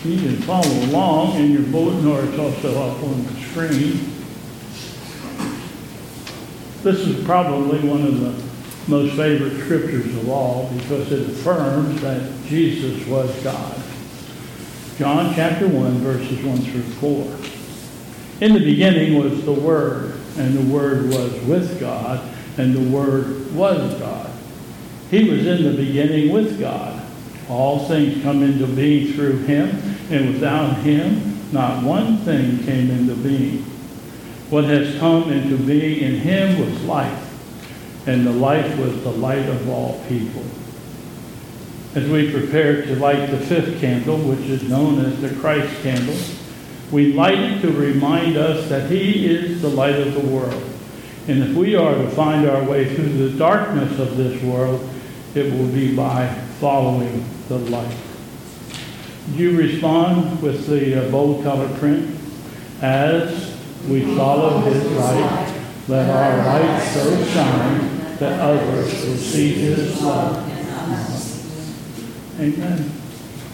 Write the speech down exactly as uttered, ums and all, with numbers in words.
You can follow along in your bulletin, or it's also up on the screen. This is probably one of the most favorite scriptures of all because it affirms that Jesus was God. John chapter one, verses one through four. In the beginning was the Word, and the Word was with God, and the Word was God. He was in the beginning with God. All things come into being through him, and without him, not one thing came into being. What has come into being in him was life, and the life was the light of all people. As we prepare to light the fifth candle, which is known as the Christ candle, we light it to remind us that he is the light of the world. And if we are to find our way through the darkness of this world, it will be by following the light. Would you respond with the uh, bold color print? As we follow his light, let our light so shine that others will see his love. Amen.